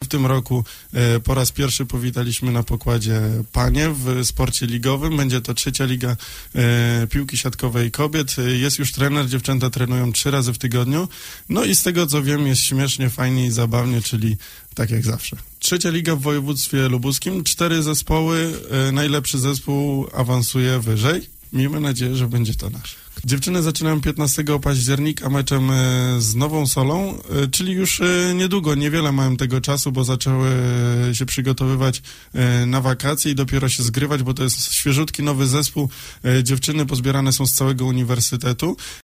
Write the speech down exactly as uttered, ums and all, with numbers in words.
tym roku e, po raz pierwszy powitaliśmy na pokładzie panie w sporcie ligowym. Będzie to trzecia liga e, piłki siatkowej kobiet. Jest już trener, dziewczęta trenują trzy razy w tygodniu. No i z tego co wiem jest śmiesznie, fajnie i zabawnie, czyli tak jak zawsze. Trzecia liga w województwie lubuskim, cztery zespoły, e, najlepszy zespół awansuje wyżej. Miejmy nadzieję, że będzie to nasz. Dziewczyny zaczynają piętnastego października meczem z Nową Solą, czyli już niedługo, niewiele mają tego czasu, bo zaczęły się przygotowywać na wakacje i dopiero się zgrywać, bo to jest świeżutki nowy zespół. Dziewczyny pozbierane są z całego uniwersytetu.